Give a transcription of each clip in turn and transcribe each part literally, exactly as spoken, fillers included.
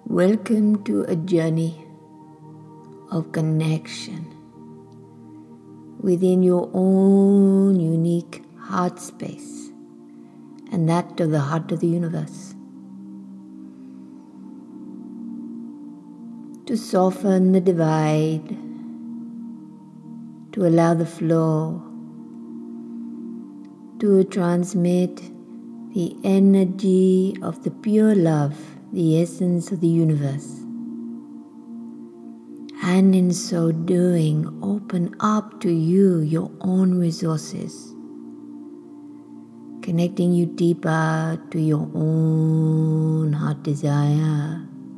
Welcome to a journey of connection within your own unique heart space and that of the heart of the universe. To soften the divide, to allow the flow, to transmit the energy of the pure love, the essence of the universe. And in so doing, open up to you your own resources, connecting you deeper to your own heart desire,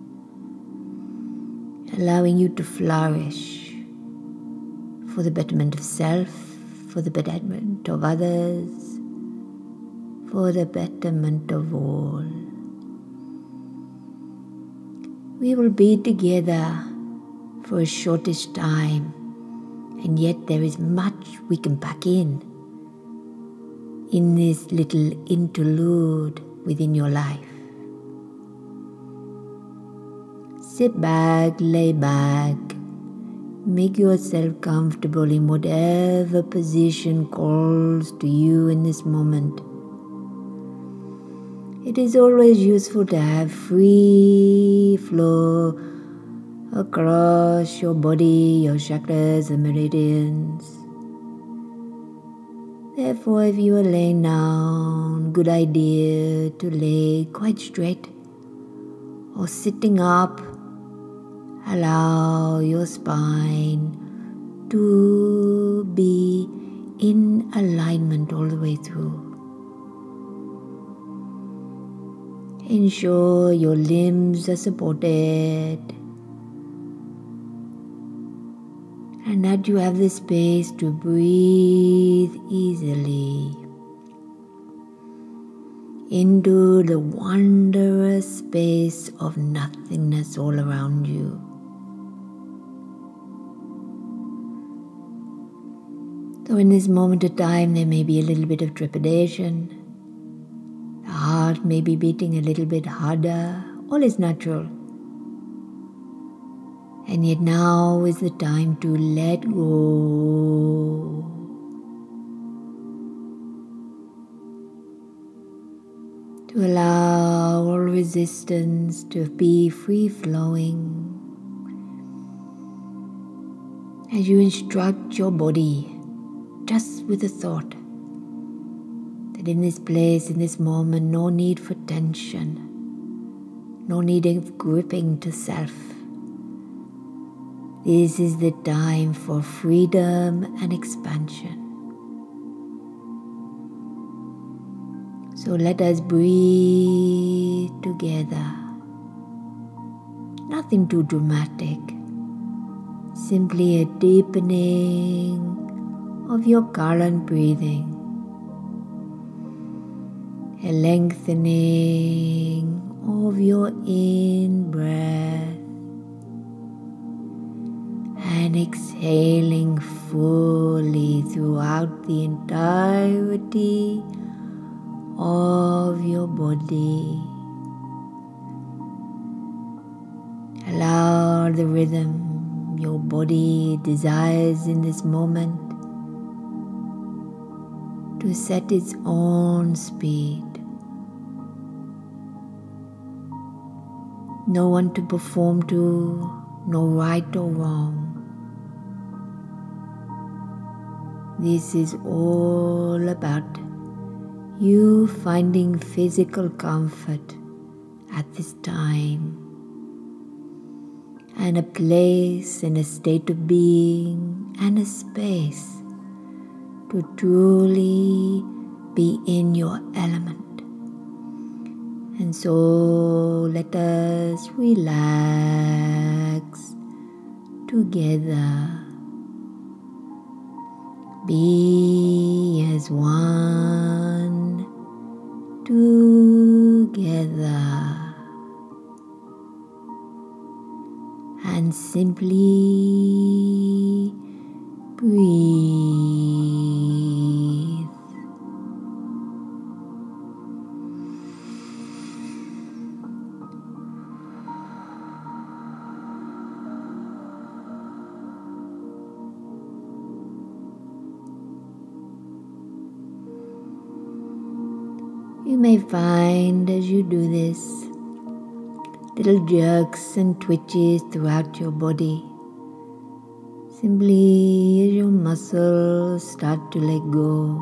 allowing you to flourish for the betterment of self, for the betterment of others, for the betterment of all. We will be together for a shortish time, and yet there is much we can pack in in this little interlude within your life. Sit back, lay back, make yourself comfortable in whatever position calls to you in this moment. It is always useful to have free flow across your body, your chakras and meridians. Therefore, if you are laying down, good idea to lay quite straight, or sitting up. Allow your spine to be in alignment all the way through. Ensure your limbs are supported and that you have the space to breathe easily into the wondrous space of nothingness all around you. So in this moment of time, there may be a little bit of trepidation. The heart may be beating a little bit harder. All is natural. And yet now is the time to let go. To allow all resistance to be free-flowing. As you instruct your body, just with the thought that in this place, in this moment, no need for tension, no need of gripping to self. This is the time for freedom and expansion. So let us breathe together. Nothing too dramatic, simply a deepening of your current breathing, a lengthening of your in-breath, and exhaling fully throughout the entirety of your body. Allow the rhythm your body desires in this moment to set its own speed. No one to perform to, no right or wrong. This is all about you finding physical comfort at this time and a place and a state of being and a space to truly be in your element. And so let us relax together. Be as one together. And simply breathe. You may find as you do this little jerks and twitches throughout your body, simply as your muscles start to let go,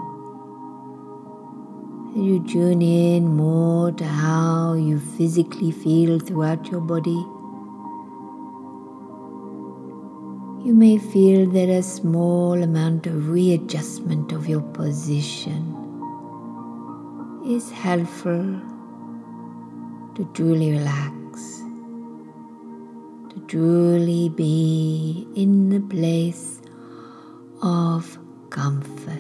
as you tune in more to how you physically feel throughout your body. You may feel that a small amount of readjustment of your position is helpful to truly relax, to truly be in a place of comfort.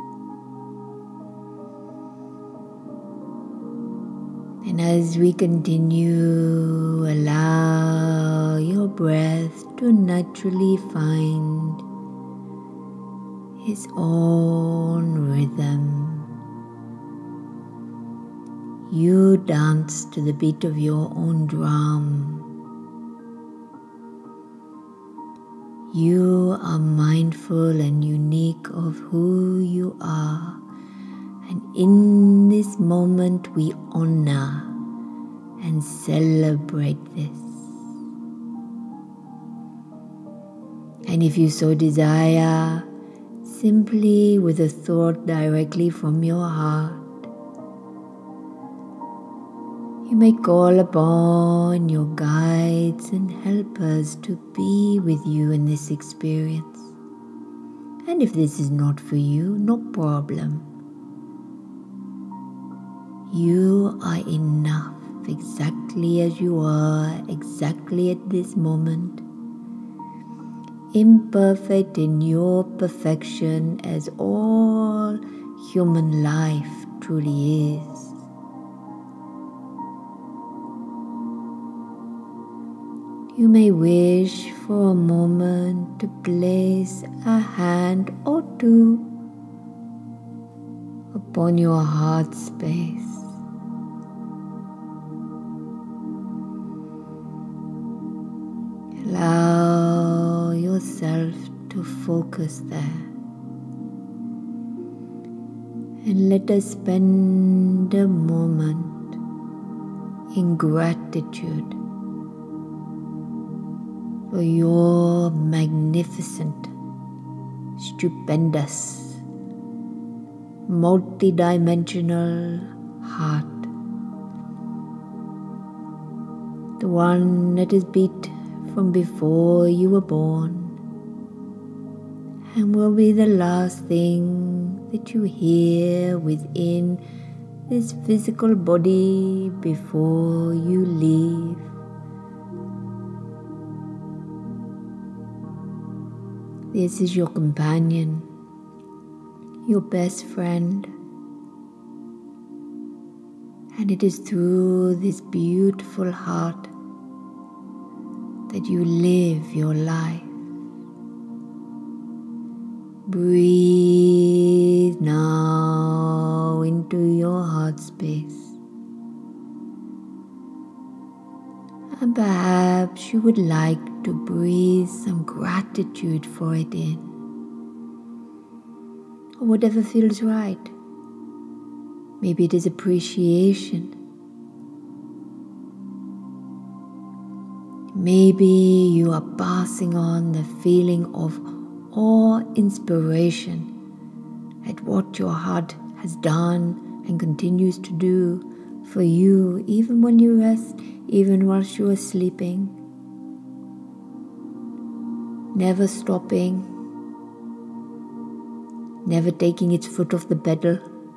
And as we continue, allow your breath to naturally find its own rhythm. You dance to the beat of your own drum. You are mindful and unique of who you are. And in this moment we honor and celebrate this. And if you so desire, simply with a thought directly from your heart, you may call upon your guides and helpers to be with you in this experience. And if this is not for you, no problem. You are enough exactly as you are, exactly at this moment. Imperfect in your perfection as all human life truly is. You may wish for a moment to place a hand or two upon your heart space. Allow yourself to focus there. And let us spend a moment in gratitude for your magnificent, stupendous, multidimensional heart. The one that is beat from before you were born and will be the last thing that you hear within this physical body before you leave. This is your companion, your best friend, and it is through this beautiful heart that you live your life. Breathe now into your heart space. And perhaps you would like to breathe some gratitude for it in, or whatever feels right. Maybe it is appreciation. Maybe you are passing on the feeling of awe, inspiration at what your heart has done and continues to do for you, even when you rest, even whilst you are sleeping. Never stopping, never taking its foot off the pedal,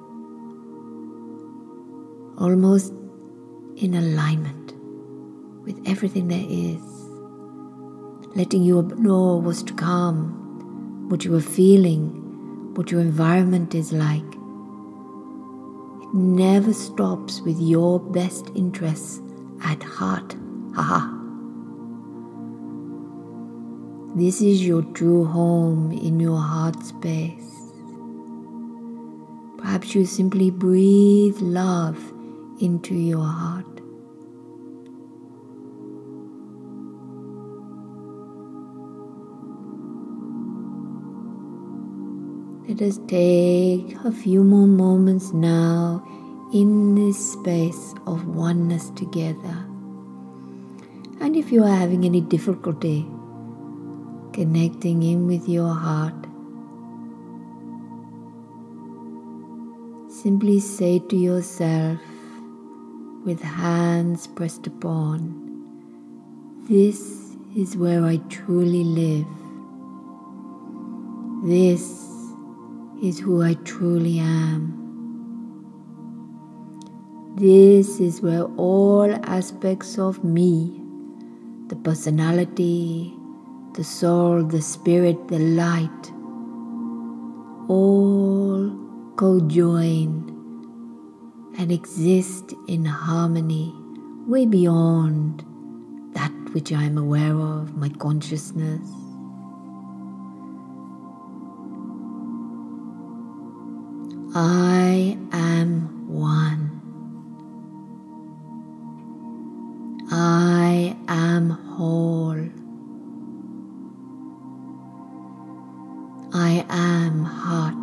almost in alignment with everything there is, letting you know what's to come, what you are feeling, what your environment is like. It never stops with your best interests at heart. Haha. This is your true home in your heart space. Perhaps you simply breathe love into your heart. Let us take a few more moments now in this space of oneness together. And if you are having any difficulty connecting in with your heart, simply say to yourself with hands pressed upon, "This is where I truly live. This is who I truly am. This is where all aspects of me, the personality, the soul, the spirit, the light, all co-join and exist in harmony, way beyond that which I am aware of, my consciousness." I am one. I am whole. I am heart.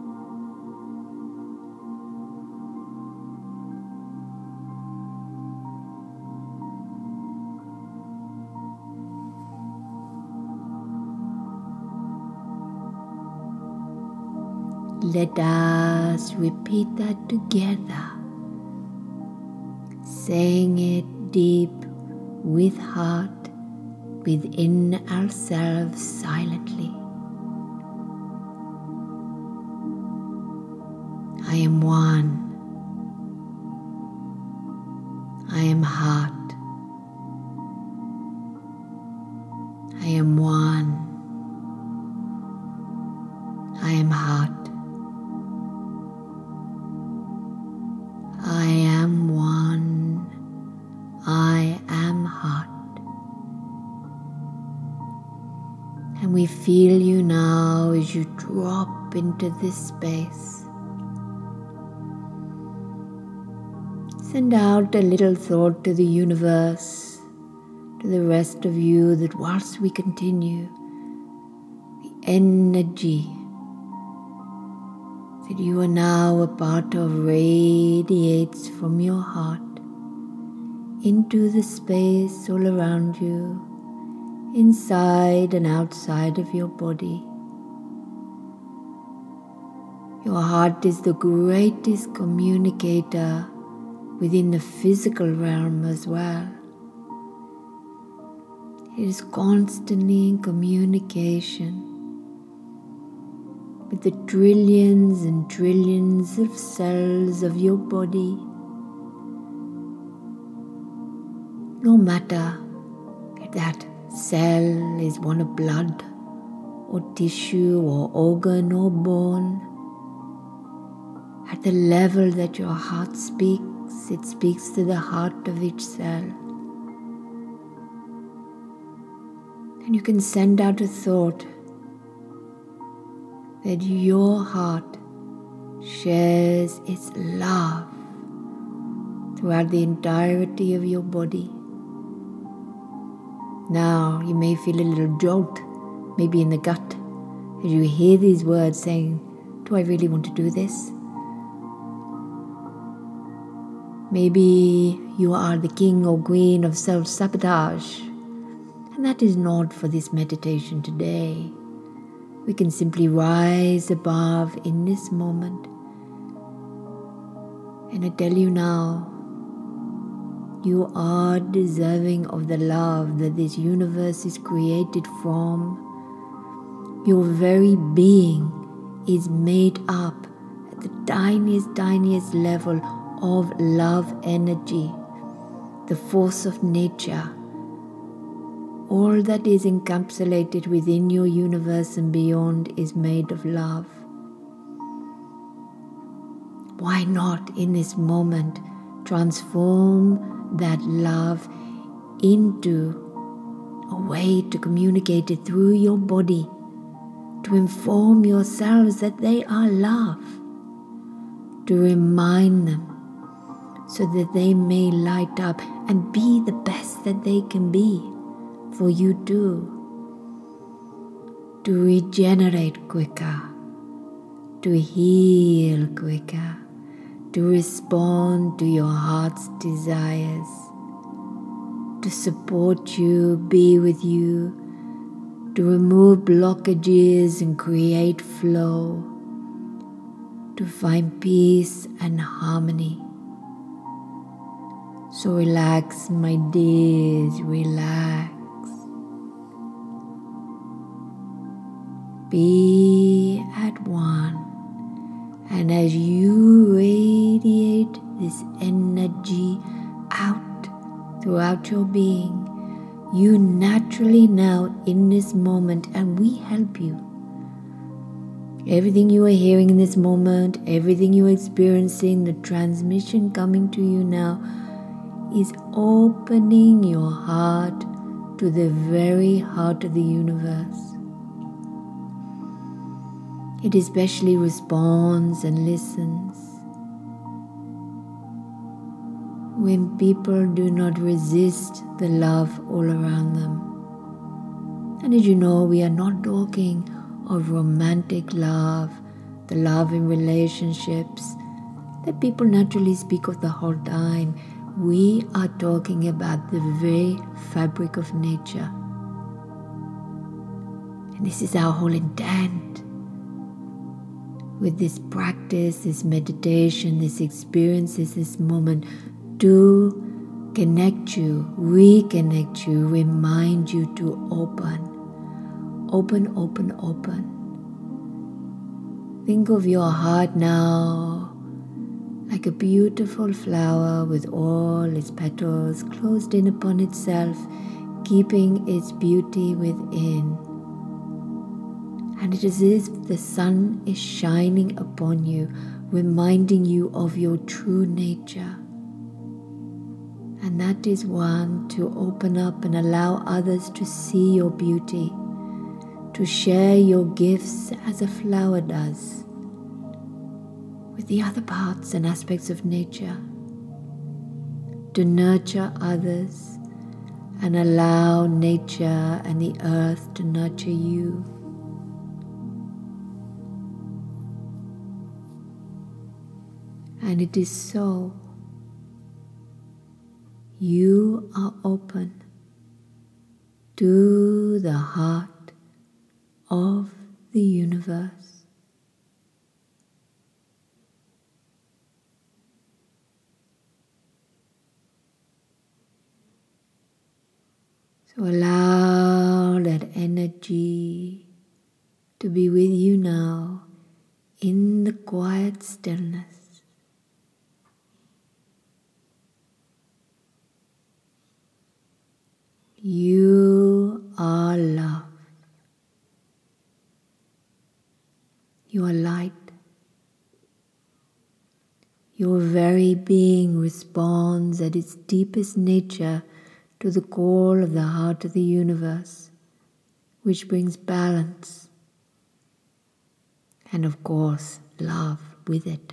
Let us repeat that together, saying it deep with heart within ourselves silently. I am one. I am heart. I am one. I am heart. I am one. I am heart. And we feel you now as you drop into this space. Send out a little thought to the universe, to the rest of you, that whilst we continue, the energy that you are now a part of radiates from your heart into the space all around you, inside and outside of your body. Your heart is the greatest communicator within the physical realm as well. It is constantly in communication with the trillions and trillions of cells of your body. No matter if that cell is one of blood or tissue or organ or bone, at the level that your heart speaks, it speaks to the heart of each cell. And you can send out a thought that your heart shares its love throughout the entirety of your body. Now you may feel a little jolt, maybe in the gut, as you hear these words saying, "Do I really want to do this?" Maybe you are the king or queen of self-sabotage, and that is not for this meditation today. We can simply rise above in this moment. And I tell you now, you are deserving of the love that this universe is created from. Your very being is made up at the tiniest, tiniest level of love energy, the force of nature. All that is encapsulated within your universe and beyond is made of love. Why not in this moment transform that love into a way to communicate it through your body, to inform yourselves that they are love, to remind them so that they may light up and be the best that they can be for you too, to regenerate quicker, to heal quicker, to respond to your heart's desires, to support you, be with you, to remove blockages and create flow, to find peace and harmony. So relax, my dears, relax. Be at one. And as you radiate this energy out throughout your being, you naturally now in this moment, and we help you. Everything you are hearing in this moment, everything you are experiencing, the transmission coming to you now is opening your heart to the very heart of the universe. It especially responds and listens when people do not resist the love all around them. And as you know, we are not talking of romantic love, the love in relationships that people naturally speak of the whole time. We are talking about the very fabric of nature. And this is our whole intent with this practice, this meditation, this experience, this moment, to connect you, reconnect you, remind you to open, open, open, open. Think of your heart now like a beautiful flower with all its petals closed in upon itself, keeping its beauty within. And it is as if the sun is shining upon you, reminding you of your true nature. And that is one, to open up and allow others to see your beauty, to share your gifts as a flower does with the other parts and aspects of nature, to nurture others and allow nature and the earth to nurture you. And it is so. You are open to the heart of the universe. So allow that energy to be with you now in the quiet stillness. You are love. You are light. Your very being responds at its deepest nature to the call of the heart of the universe, which brings balance and, of course, love with it.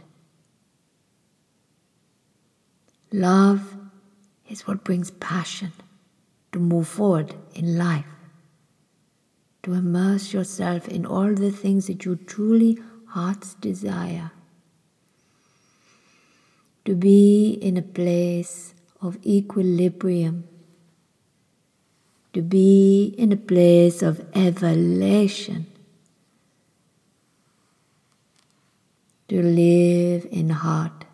Love is what brings passion to move forward in life, to immerse yourself in all the things that you truly heart's desire, to be in a place of equilibrium, to be in a place of elevation, to live in heart,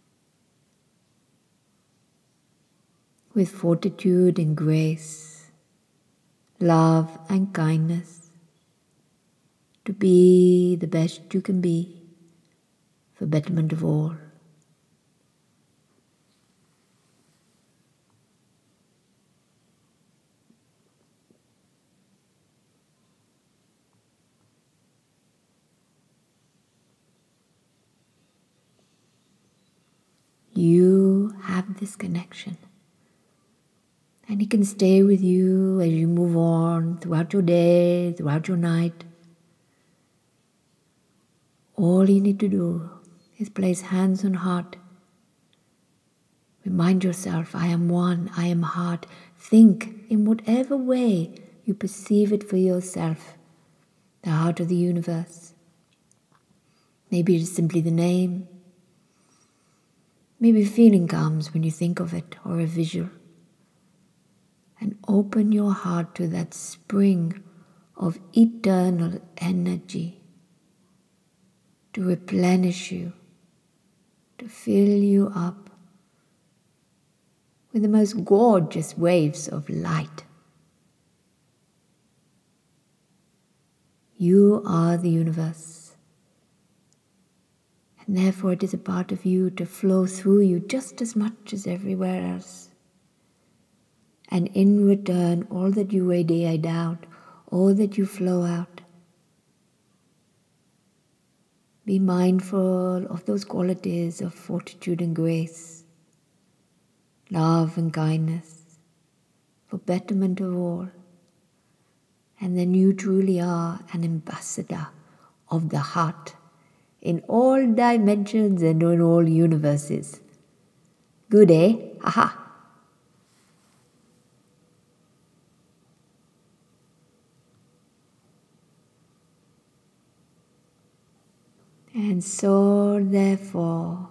with fortitude and grace, love and kindness, to be the best you can be for betterment of all. You have this connection. And it can stay with you as you move on throughout your day, throughout your night. All you need to do is place hands on heart. Remind yourself, I am one, I am heart. Think in whatever way you perceive it for yourself, the heart of the universe. Maybe it is simply the name. Maybe feeling comes when you think of it, or a visual. And open your heart to that spring of eternal energy to replenish you, to fill you up with the most gorgeous waves of light. You are the universe, and therefore it is a part of you to flow through you just as much as everywhere else. And in return, all that you radiate out, all that you flow out, be mindful of those qualities of fortitude and grace, love and kindness, for betterment of all. And then you truly are an ambassador of the heart in all dimensions and in all universes. Good, eh? Haha. And so, therefore,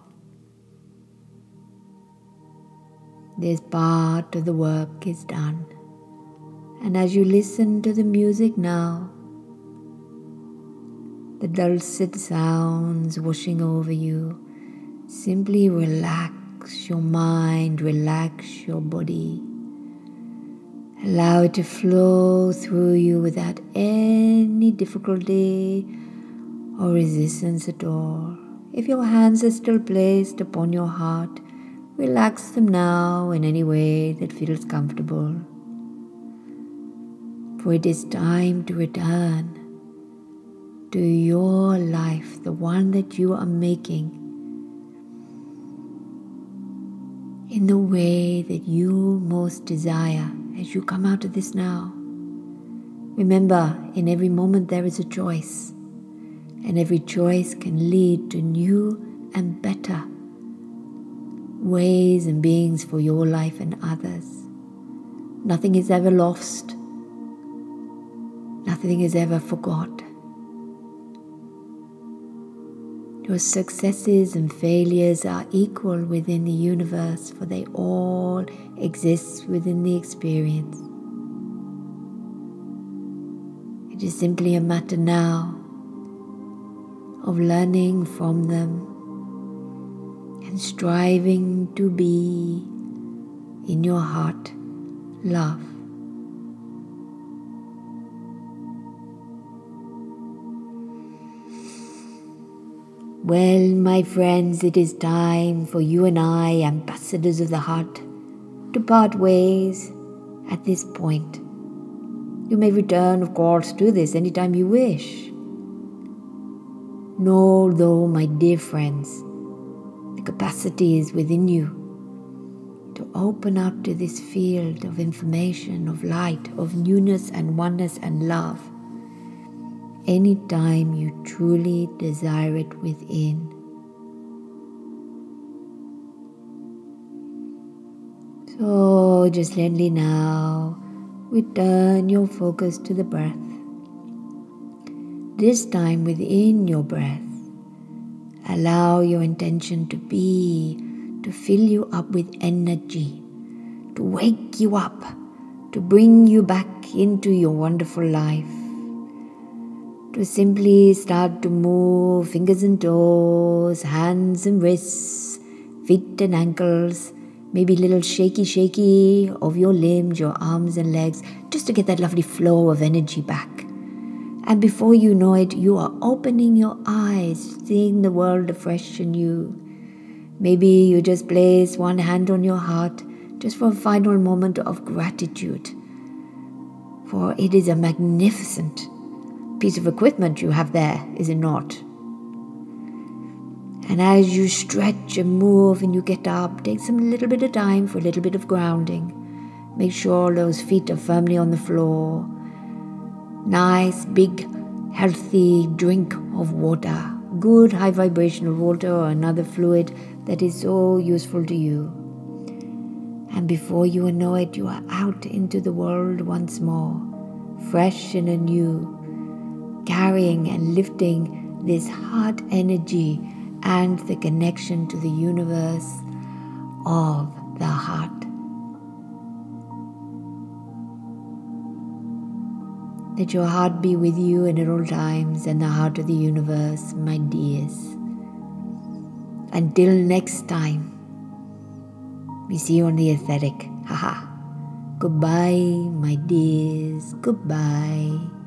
this part of the work is done. And as you listen to the music now, the dulcet sounds washing over you, simply relax your mind, relax your body. Allow it to flow through you without any difficulty or resistance at all. If your hands are still placed upon your heart, relax them now in any way that feels comfortable. For it is time to return to your life, the one that you are making, in the way that you most desire as you come out of this now. Remember, in every moment there is a choice, and every choice can lead to new and better ways and beings for your life and others. Nothing is ever lost. Nothing is ever forgot. Your successes and failures are equal within the universe, for they all exist within the experience. It is simply a matter now of learning from them and striving to be, in your heart, love. Well, my friends, it is time for you and I, ambassadors of the heart, to part ways at this point. You may return, of course, to this anytime you wish. Know, though, my dear friends, the capacity is within you to open up to this field of information, of light, of newness and oneness and love, anytime you truly desire it within. So just gently now, return your focus to the breath. This time within your breath, allow your intention to be, to fill you up with energy, to wake you up, to bring you back into your wonderful life. To simply start to move fingers and toes, hands and wrists, feet and ankles, maybe little shaky shaky of your limbs, your arms and legs, just to get that lovely flow of energy back. And before you know it, you are opening your eyes, seeing the world afresh and new. Maybe you just place one hand on your heart just for a final moment of gratitude. For it is a magnificent piece of equipment you have there, is it not? And as you stretch and move and you get up, take some little bit of time for a little bit of grounding. Make sure those feet are firmly on the floor. Nice, big, healthy drink of water. Good high vibrational water or another fluid that is so useful to you. And before you know it, you are out into the world once more, fresh and anew, carrying and lifting this heart energy and the connection to the universe of the heart. Let your heart be with you at all times, and the heart of the universe, my dears. Until next time, we see you on the etheric. Haha. Goodbye, my dears. Goodbye.